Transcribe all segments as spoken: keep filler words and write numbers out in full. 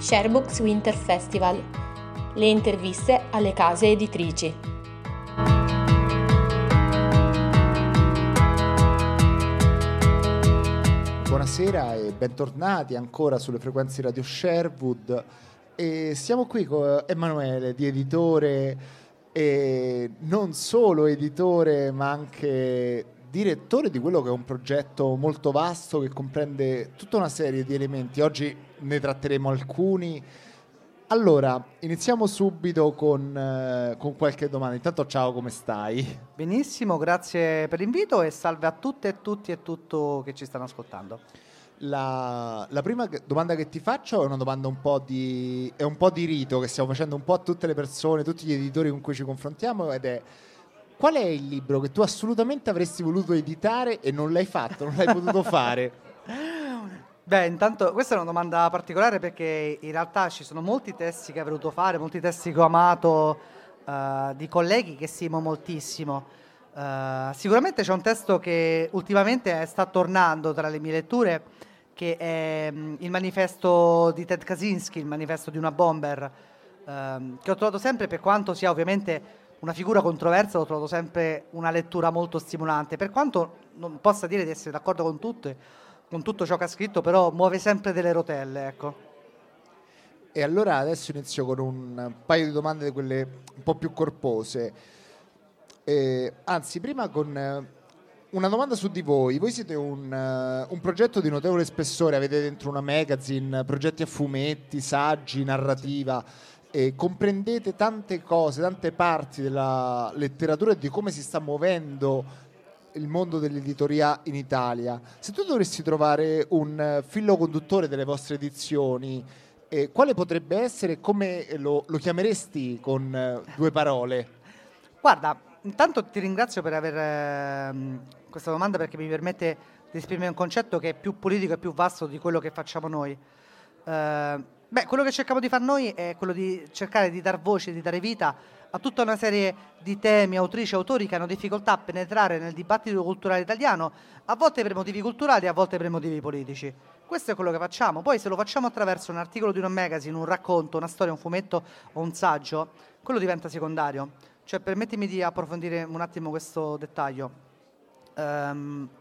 Sherbox Winter Festival. Le interviste alle case editrici. Buonasera e bentornati ancora sulle frequenze Radio Sherwood. E siamo qui con Emanuele, di Editore, e non solo editore ma anche direttore di quello che è un progetto molto vasto che comprende tutta una serie di elementi. Oggi ne tratteremo alcuni. Allora, iniziamo subito con, eh, con qualche domanda. Intanto ciao, come stai? Benissimo, grazie per l'invito e salve a tutte e tutti e tutto che ci stanno ascoltando. La, la prima che- domanda che ti faccio è una domanda un po' di è un po' di rito che stiamo facendo un po' a tutte le persone, tutti gli editori con cui ci confrontiamo, ed è: qual è il libro che tu assolutamente avresti voluto editare e non l'hai fatto, non l'hai potuto fare? Beh, intanto questa è una domanda particolare perché in realtà ci sono molti testi che avrei voluto fare, molti testi che ho amato, eh, di colleghi che stimo moltissimo. Eh, sicuramente c'è un testo che ultimamente sta tornando tra le mie letture, che è mm, il manifesto di Ted Kaczynski, il manifesto di una bomber, ehm, che ho trovato sempre, per quanto sia ovviamente una figura controversa, l'ho trovato sempre una lettura molto stimolante, per quanto non possa dire di essere d'accordo con tutte, con tutto ciò che ha scritto, però muove sempre delle rotelle, ecco. E allora adesso inizio con un paio di domande di quelle un po' più corpose. Eh, anzi, prima con eh, una domanda su di voi. Voi siete un, eh, un progetto di notevole spessore, avete dentro una magazine, progetti a fumetti, saggi, narrativa, e comprendete tante cose, tante parti della letteratura e di come si sta muovendo il mondo dell'editoria in Italia. Se tu dovresti trovare un eh, filo conduttore delle vostre edizioni, eh, quale potrebbe essere e come lo, lo chiameresti con eh, due parole? Guarda, intanto ti ringrazio per aver ehm, questa domanda, perché mi permette di esprimere un concetto che è più politico e più vasto di quello che facciamo noi. Eh, beh, quello che cerchiamo di fare noi è quello di cercare di dar voce, di dare vita a tutta una serie di temi, autrici, autori che hanno difficoltà a penetrare nel dibattito culturale italiano, a volte per motivi culturali, a volte per motivi politici. Questo è quello che facciamo. Poi se lo facciamo attraverso un articolo di un magazine, un racconto, una storia, un fumetto o un saggio, quello diventa secondario. Cioè, permettimi di approfondire un attimo questo dettaglio. Ehm,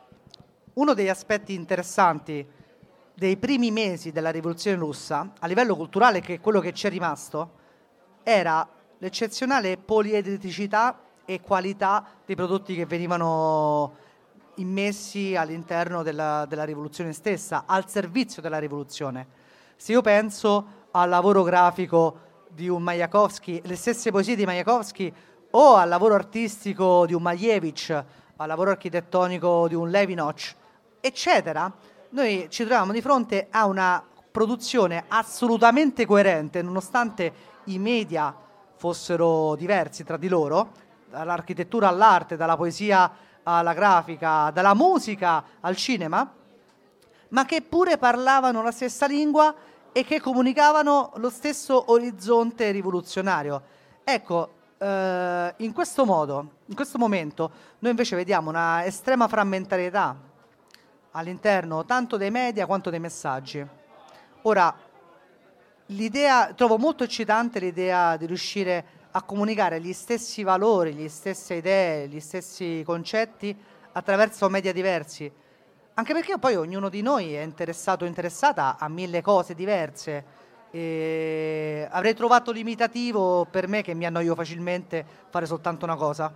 uno degli aspetti interessanti dei primi mesi della rivoluzione russa, a livello culturale, che è quello che ci è rimasto, era l'eccezionale poliedriticità e qualità dei prodotti che venivano immessi all'interno della, della rivoluzione stessa, al servizio della rivoluzione. Se io penso al lavoro grafico di un Majakovskij, le stesse poesie di Majakovskij, o al lavoro artistico di un Malevich, al lavoro architettonico di un Levinocq, eccetera, noi ci troviamo di fronte a una produzione assolutamente coerente, nonostante i media fossero diversi tra di loro, dall'architettura all'arte, dalla poesia alla grafica, dalla musica al cinema, ma che pure parlavano la stessa lingua e che comunicavano lo stesso orizzonte rivoluzionario. Ecco, eh, in questo modo, in questo momento, noi invece vediamo una estrema frammentarietà all'interno tanto dei media quanto dei messaggi. Ora, l'idea, trovo molto eccitante l'idea di riuscire a comunicare gli stessi valori, le stesse idee, gli stessi concetti attraverso media diversi. Anche perché poi ognuno di noi è interessato o interessata a mille cose diverse. E avrei trovato limitativo per me, che mi annoio facilmente, fare soltanto una cosa.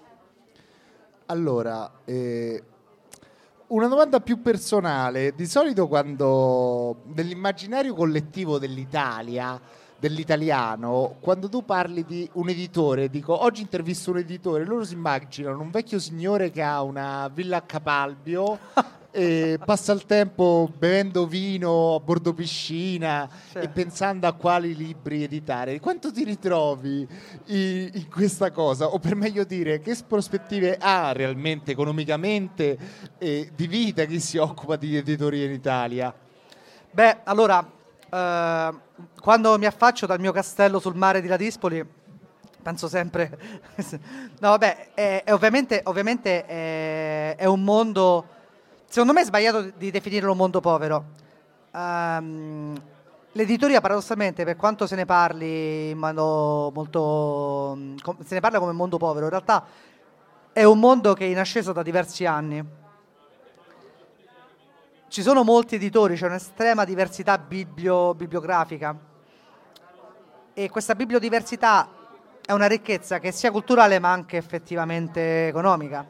Allora, eh, una domanda più personale. Di solito quando nell'immaginario collettivo dell'Italia, dell'italiano, quando tu parli di un editore, dico oggi intervisto un editore, loro si immaginano un vecchio signore che ha una villa a Capalbio e passa il tempo bevendo vino a bordo piscina Sì. e pensando a quali libri editare. Quanto ti ritrovi in, in questa cosa? O per meglio dire, che prospettive ha realmente economicamente e di vita chi si occupa di editoria in Italia? Beh, allora, eh, quando mi affaccio dal mio castello sul mare di Ladispoli, penso sempre... no, vabbè, è, è ovviamente, ovviamente è, è un mondo... Secondo me è sbagliato di definirlo un mondo povero. Ehm, l'editoria, paradossalmente, per quanto se ne parli in modo molto, se ne parla come mondo povero, in realtà è un mondo che è in ascesa da diversi anni. Ci sono molti editori, c'è un'estrema diversità biblio, bibliografica, e questa bibliodiversità è una ricchezza che è sia culturale ma anche effettivamente economica.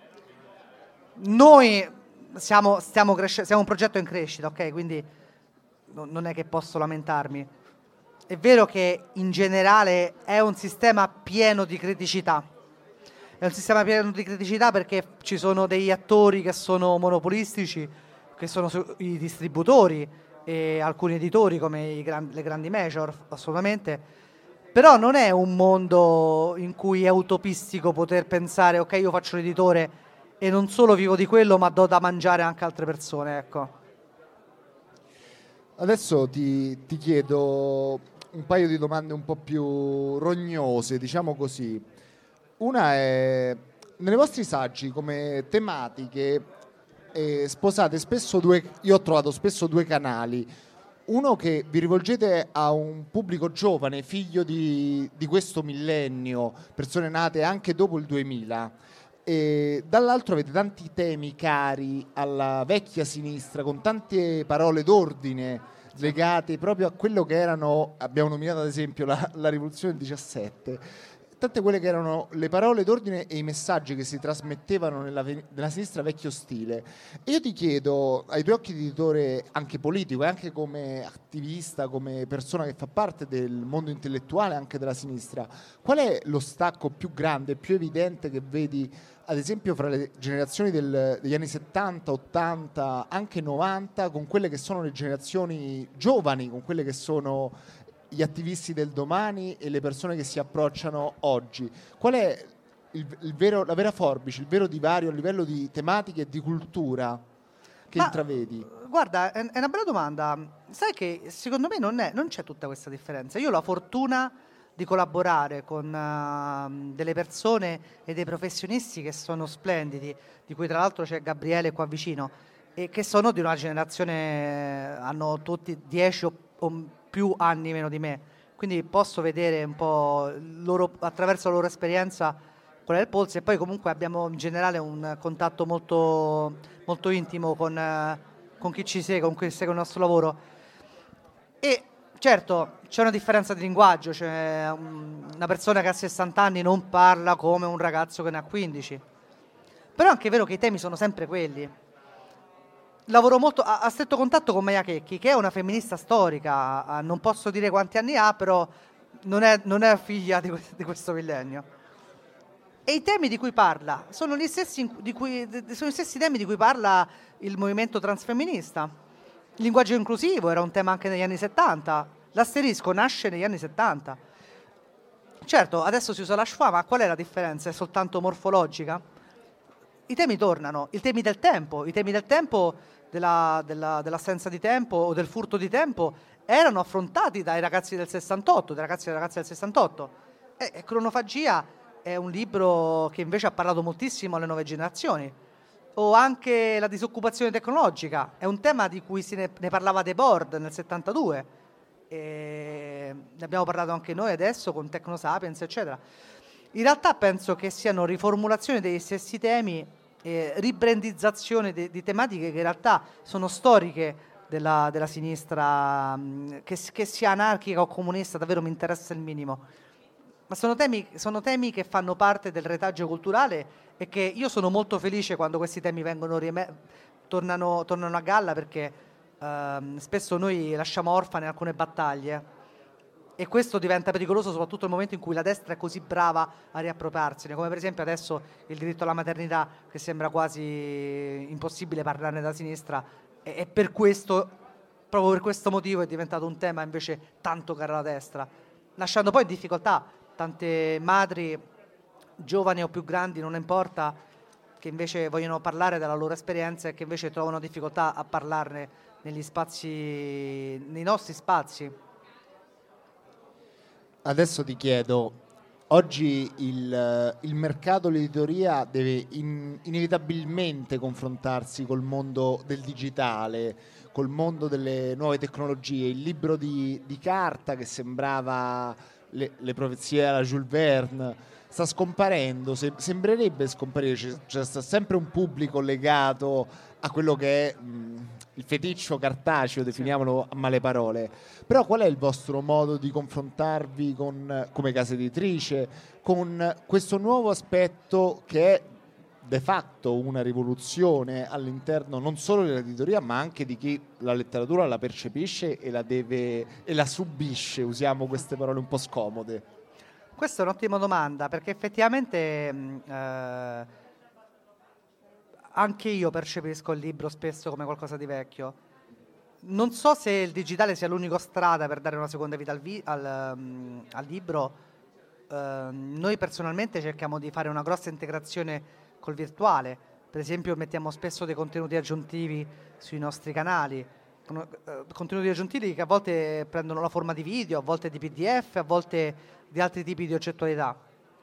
Noi siamo, stiamo cresce- siamo un progetto in crescita, ok? Quindi non è che posso lamentarmi. È vero che in generale è un sistema pieno di criticità. È un sistema pieno di criticità perché ci sono degli attori che sono monopolistici, che sono su- i distributori e alcuni editori come i gran- le grandi major, assolutamente. Però non è un mondo in cui è utopistico poter pensare ok, io faccio l'editore e non solo vivo di quello ma do da mangiare anche a altre persone, ecco. Adesso ti, ti chiedo un paio di domande un po' più rognose, diciamo così. Una è, nei vostri saggi come tematiche eh, sposate spesso due, io ho trovato spesso due canali. Uno che vi rivolgete a un pubblico giovane, figlio di, di questo millennio, persone nate anche dopo il duemila, e dall'altro avete tanti temi cari alla vecchia sinistra, con tante parole d'ordine legate proprio a quello che erano, abbiamo nominato ad esempio la, la rivoluzione del diciassette, tante quelle che erano le parole d'ordine e i messaggi che si trasmettevano nella, nella sinistra vecchio stile. E io ti chiedo, ai tuoi occhi di editore anche politico e anche come attivista, come persona che fa parte del mondo intellettuale anche della sinistra, qual è lo stacco più grande, più evidente che vedi ad esempio fra le generazioni del, degli anni settanta, ottanta, anche novanta, con quelle che sono le generazioni giovani, con quelle che sono gli attivisti del domani e le persone che si approcciano oggi? Qual è il, il vero, la vera forbice, il vero divario a livello di tematiche e di cultura che Ma, intravedi? Guarda, è, è una bella domanda. Sai che secondo me non, è, non c'è tutta questa differenza. Io ho la fortuna di collaborare con uh, delle persone e dei professionisti che sono splendidi, di cui tra l'altro c'è Gabriele qua vicino, e che sono di una generazione, hanno tutti dieci o, o più anni meno di me, quindi posso vedere un po' loro, attraverso la loro esperienza qual è il polso, e poi comunque abbiamo in generale un contatto molto, molto intimo con, uh, con chi ci segue, con chi segue il nostro lavoro. E certo, c'è una differenza di linguaggio, cioè um, una persona che ha sessanta anni non parla come un ragazzo che ne ha quindici. Però è anche vero che i temi sono sempre quelli. Lavoro molto a, a stretto contatto con Maya Checchi, che è una femminista storica, a, non posso dire quanti anni ha, però non è, non è figlia di, di questo millennio. E i temi di cui parla sono gli stessi, di cui, sono gli stessi temi di cui parla il movimento transfemminista. Il linguaggio inclusivo era un tema anche negli anni settanta, l'asterisco nasce negli anni settanta. Certo, adesso si usa la schwa, ma qual è la differenza? È soltanto morfologica? I temi tornano, i temi del tempo, i temi del tempo, della, della, dell'assenza di tempo o del furto di tempo erano affrontati dai ragazzi del sessantotto, dai ragazzi e dalle ragazze del sessantotto. E, e Cronofagia è un libro che invece ha parlato moltissimo alle nuove generazioni. O anche la disoccupazione tecnologica, è un tema di cui si ne, ne parlava dei board nel settantadue, e ne abbiamo parlato anche noi adesso con Tecnosapiens, eccetera. In realtà penso che siano riformulazioni degli stessi temi, eh, ribrandizzazione de, di tematiche che in realtà sono storiche della, della sinistra, mh, che, che sia anarchica o comunista, davvero mi interessa il minimo. Ma sono temi, sono temi che fanno parte del retaggio culturale e che io sono molto felice quando questi temi vengono rime- tornano, tornano a galla, perché ehm, spesso noi lasciamo orfane alcune battaglie e questo diventa pericoloso soprattutto nel momento in cui la destra è così brava a riappropriarsene, come per esempio adesso il diritto alla maternità, che sembra quasi impossibile parlarne da sinistra, e, e per questo, proprio per questo motivo è diventato un tema invece tanto caro alla destra, lasciando poi in difficoltà tante madri, giovani o più grandi, non importa, che invece vogliono parlare della loro esperienza e che invece trovano difficoltà a parlarne negli spazi, nei nostri spazi. Adesso ti chiedo, oggi il, il mercato dell'editoria deve in, inevitabilmente confrontarsi col mondo del digitale, col mondo delle nuove tecnologie. Il libro di, di carta che sembrava le, le profezie alla Jules Verne sta scomparendo, se, sembrerebbe scomparire, c'è, c'è sta sempre un pubblico legato a quello che è mh, il feticcio cartaceo, definiamolo a male parole. Però qual è il vostro modo di confrontarvi con, come casa editrice con questo nuovo aspetto che è de facto una rivoluzione all'interno non solo dell'editoria ma anche di chi la letteratura la percepisce e la deve e la subisce, usiamo queste parole un po' scomode? Questa è un'ottima domanda, perché effettivamente mh, eh, anche io percepisco il libro spesso come qualcosa di vecchio. Non so se il digitale sia l'unica strada per dare una seconda vita al, vi- al, um, al libro. Eh, noi personalmente cerchiamo di fare una grossa integrazione col virtuale. Per esempio mettiamo spesso dei contenuti aggiuntivi sui nostri canali, con- eh, contenuti aggiuntivi che a volte prendono la forma di video, a volte di P D F, a volte di altri tipi di oggettualità.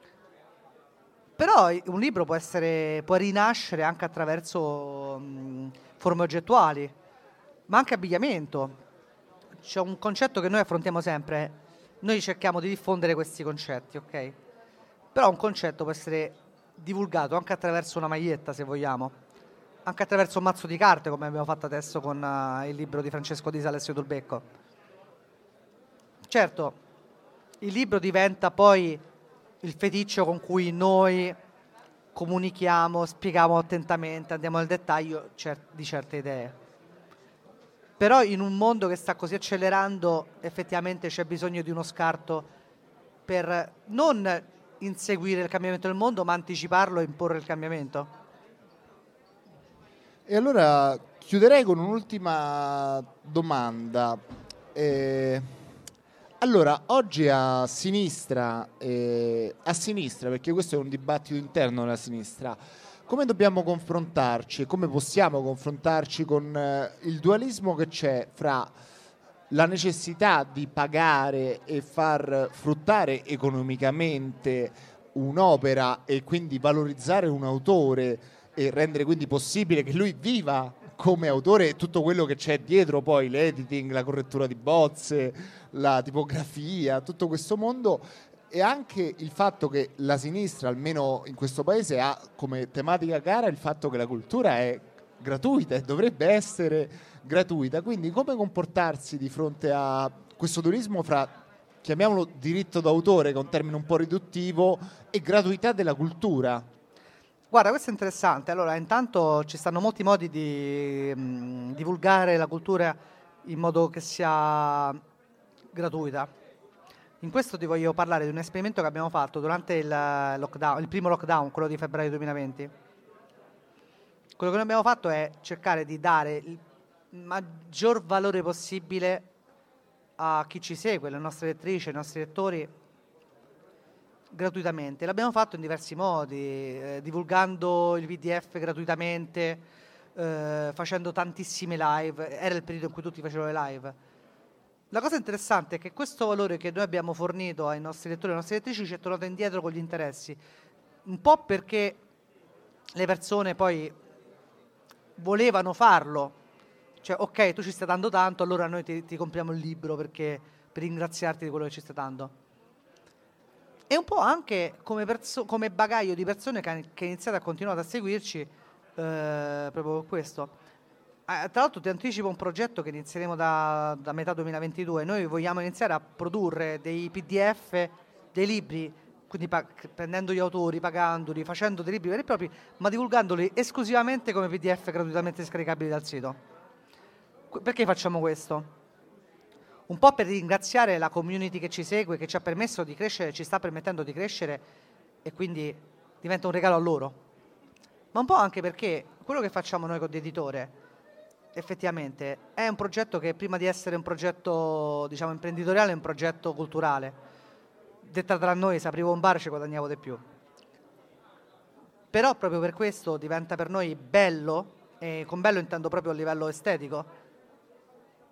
Però i- un libro può essere, può rinascere anche attraverso mh, forme oggettuali, ma anche abbigliamento. C'è un concetto che noi affrontiamo sempre. Noi cerchiamo di diffondere questi concetti, ok? Però un concetto può essere divulgato anche attraverso una maglietta, se vogliamo, anche attraverso un mazzo di carte, come abbiamo fatto adesso con eh, il libro di Francesco Di Salessio Dulbecco. Certo, il libro diventa poi il feticcio con cui noi comunichiamo, spieghiamo attentamente, andiamo nel dettaglio cer- di certe idee. Però in un mondo che sta così accelerando, effettivamente c'è bisogno di uno scarto per non inseguire il cambiamento del mondo, ma anticiparlo e imporre il cambiamento. E allora chiuderei con un'ultima domanda. Eh, allora, oggi a sinistra, eh, a sinistra, perché questo è un dibattito interno della sinistra, come dobbiamo confrontarci e come possiamo confrontarci con eh, il dualismo che c'è fra la necessità di pagare e far fruttare economicamente un'opera e quindi valorizzare un autore e rendere quindi possibile che lui viva come autore e tutto quello che c'è dietro, poi l'editing, la correttura di bozze, la tipografia, tutto questo mondo, e anche il fatto che la sinistra, almeno in questo paese, ha come tematica cara il fatto che la cultura è gratuita e dovrebbe essere gratuita. Quindi come comportarsi di fronte a questo dualismo fra, chiamiamolo diritto d'autore, che è un termine un po' riduttivo, e gratuità della cultura? Guarda, questo è interessante. Allora, intanto ci stanno molti modi di mh, divulgare la cultura in modo che sia gratuita. In questo ti voglio parlare di un esperimento che abbiamo fatto durante il lockdown, il primo lockdown, quello di febbraio duemilaventi. Quello che noi abbiamo fatto è cercare di dare il maggior valore possibile a chi ci segue, le nostre lettrici, i nostri lettori, gratuitamente. L'abbiamo fatto in diversi modi, eh, divulgando il P D F gratuitamente, eh, facendo tantissime live. Era il periodo in cui tutti facevano le live. La cosa interessante è che questo valore che noi abbiamo fornito ai nostri lettori e alle nostre lettrici ci è tornato indietro con gli interessi, un po' perché le persone poi volevano farlo, cioè ok, tu ci stai dando tanto, allora noi ti, ti compriamo il libro perché, per ringraziarti di quello che ci stai dando. E un po' anche come, perso- come bagaglio di persone che, han- che hanno iniziato a continuare a seguirci, eh, proprio per questo. Ah, tra l'altro ti anticipo un progetto che inizieremo da, da metà duemilaventidue. Noi vogliamo iniziare a produrre dei P D F, dei libri, quindi pa- prendendo gli autori, pagandoli, facendo dei libri veri e propri, ma divulgandoli esclusivamente come P D F gratuitamente scaricabili dal sito. Que- Perché facciamo questo? Un po' per ringraziare la community che ci segue, che ci ha permesso di crescere, ci sta permettendo di crescere, e quindi diventa un regalo a loro. Ma un po' anche perché quello che facciamo noi con l'editore effettivamente è un progetto che, prima di essere un progetto, diciamo, imprenditoriale, è un progetto culturale. Detta tra noi, se aprivo un bar ci guadagnavo di più. Però proprio per questo diventa per noi bello, e con bello intendo proprio a livello estetico.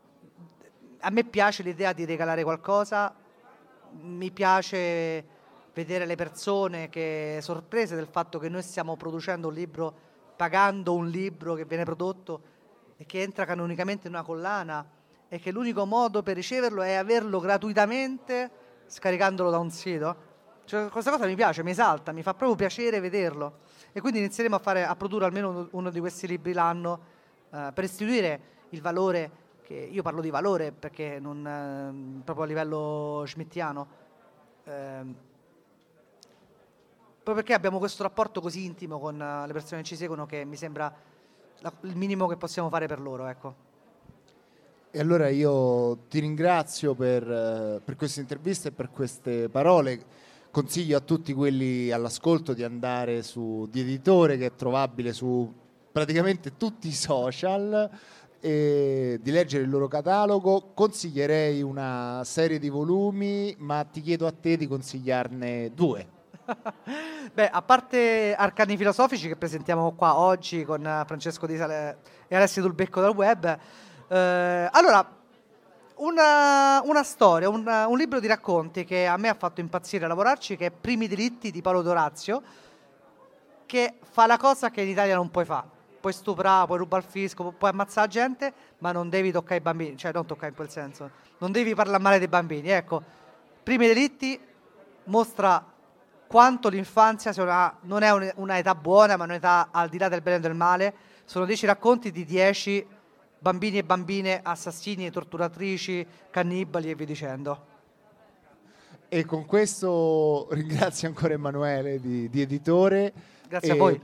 A me piace l'idea di regalare qualcosa, mi piace vedere le persone che sorprese del fatto che noi stiamo producendo un libro, pagando un libro che viene prodotto e che entra canonicamente in una collana, e che l'unico modo per riceverlo è averlo gratuitamente scaricandolo da un sito. Cioè, questa cosa mi piace, mi esalta, mi fa proprio piacere vederlo, e quindi inizieremo a, fare, a produrre almeno uno, uno di questi libri l'anno, eh, per istituire il valore, che io parlo di valore perché non eh, proprio a livello schmittiano, eh, proprio perché abbiamo questo rapporto così intimo con uh, le persone che ci seguono, che mi sembra la, il minimo che possiamo fare per loro, ecco. E allora io ti ringrazio per, uh, per questa intervista e per queste parole. Consiglio a tutti quelli all'ascolto di andare su Di Editore, che è trovabile su praticamente tutti i social, e di leggere il loro catalogo. Consiglierei una serie di volumi, ma ti chiedo a te di consigliarne due. Beh, a parte Arcani Filosofici, che presentiamo qua oggi con Francesco Di Sale e Alessio Dulbecco dal web, eh, allora una, una storia, un, un libro di racconti che a me ha fatto impazzire a lavorarci, che è Primi delitti di Paolo D'Orazio, che fa la cosa che in Italia non puoi fare: puoi stuprare, puoi rubare il fisco, puoi ammazzare la gente, ma non devi toccare i bambini, cioè non toccare in quel senso, non devi parlare male dei bambini. Ecco, Primi delitti mostra quanto l'infanzia sia una, non è un, una età buona, ma un'età al di là del bene e del male. Sono dieci racconti di dieci bambini e bambine assassini, torturatrici, cannibali e via dicendo. E con questo ringrazio ancora Emanuele di, di Editore. Grazie a voi.